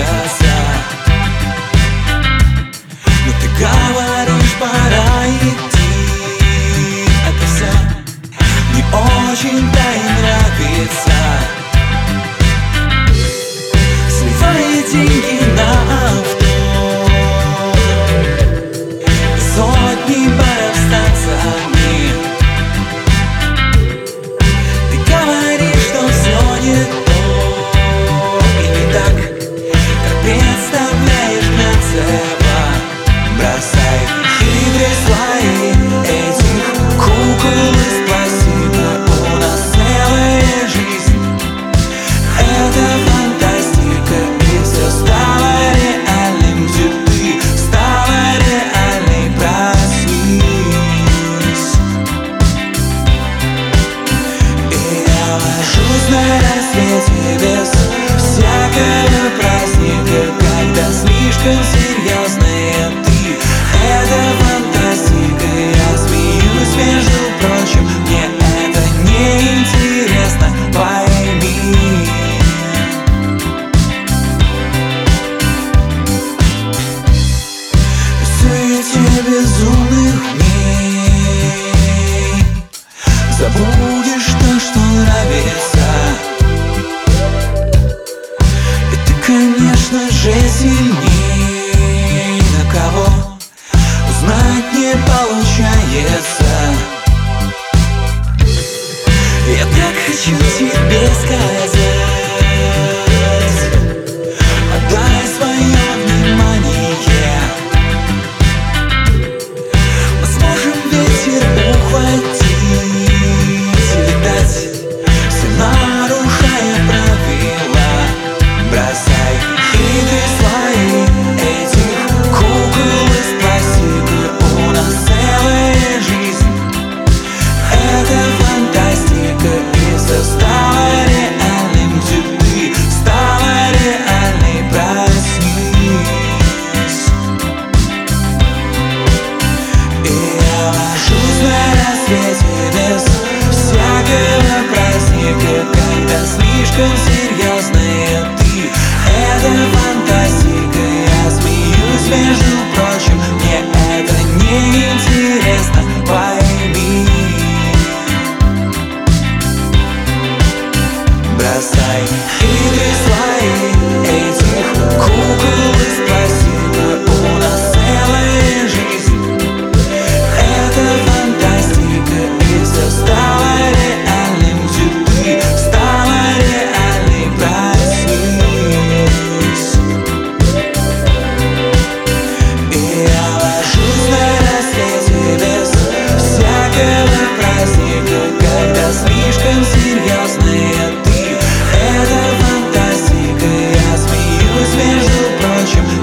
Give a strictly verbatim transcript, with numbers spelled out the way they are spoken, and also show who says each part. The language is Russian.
Speaker 1: глаза. Но ты говоришь, пора идти. Это все не очень-то и нравится. Сливая деньги на авто, сотни баров с танцами. Ты говоришь, что все не то и не так, как представляешь для себя. Бросай игры свои этих кукол из пластика. У нас целая жизнь — это фантастика, и все стало реальным, где ты стала реальной. Проснись, и я ложусь на рассвете без всякого праздника, когда слишком серьезная ты. Это фантастика, я смеюсь, между прочим, мне это не интересно, пойми. В свете безумных дней забудешь то, что нравится. И ты, конечно же, сильней, на кого узнать не получается. Я так хочу тебе сказать: отдай свое внимание. Мы сможем ветер ухватить и летать, все нарушая правила. Бросай игры свои этих кукол из пластика. У нас целая жизнь — это фантастика, и все стало реальным, где ты стала реальной. Проснись, и я ложусь на рассвете без всякого праздника, когда слишком серьезная ты. Это фантастика, я смеюсь, между прочим, мне это не интересно, пойми. Бросай игры свои этих кукол из пластика. У нас целая жизнь — это фантастика, и все стало реальным, где ты стала реальной. Проснись, и я ложусь на рассвете без всякого праздника, когда слишком серьезная ты. Это фантастика, я смеюсь, между прочим,